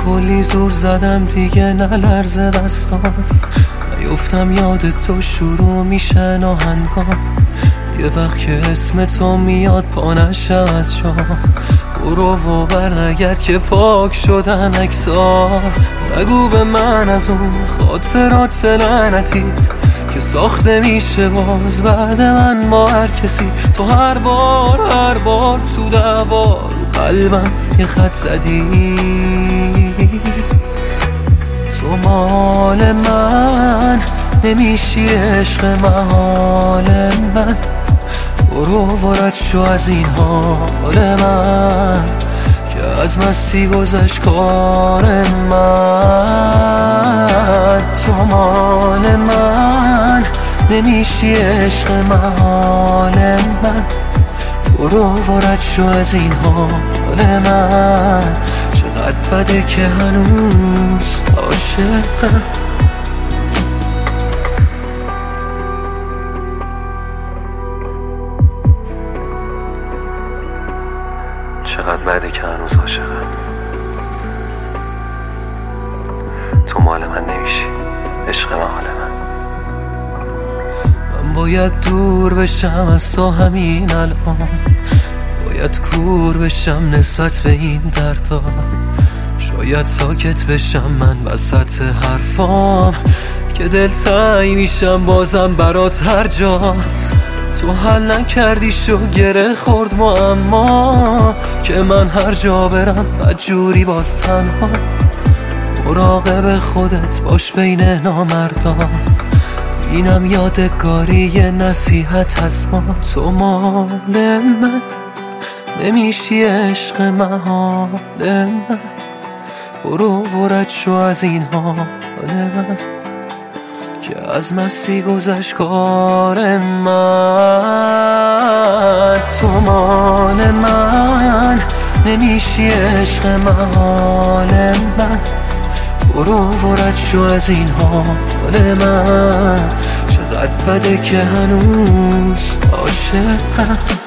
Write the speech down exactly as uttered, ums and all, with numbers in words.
کلی زور زدم دیگه نلرزه دستام، نیفتم یاد تو شروع میشه ناهنگام. یه وقت که اسم تو میاد پا نشم از جا، برو و برنگرد که پاک شدن اکسا. نگو به من از اون خاطرات لعنتیت که ساخته میشه باز بعد من با هر کسی. تو هر بار هر بار تو دعوا رو قلبم یه خط زدی. تو مال من نمیشی عشق محال من، برو ورد شو از این حال من که از مستی گذشت کار من. تو مال من نمیشی عشق محال من، برو ورد شو از این حال من. چقدر بده که هنوز عاشقم. چقدر بده که هنوز عاشقم. تو مال من نمیشی عشق محال من. من باید دور بشم از تو همین الان، باید کور بشم نسبت به این دردا. شاید ساکت بشم من وسط حرفام که دلتنگ میشم بازم برات هر جا. تو حل نکردی شو گره خورد معما که من هر جا برم بدجوری باز تنها. مراقب خودت باش بین نامردان، اینم یادگاری یه نصیحت از ما. تو مال من نمیشی عشق محال من، برو ورد شو از این حال من که از مستی گذشت کار من. تو مال من نمیشی عشق محال من، برو ورد شو از این حال من. چقدر بده که هنوز عاشقم.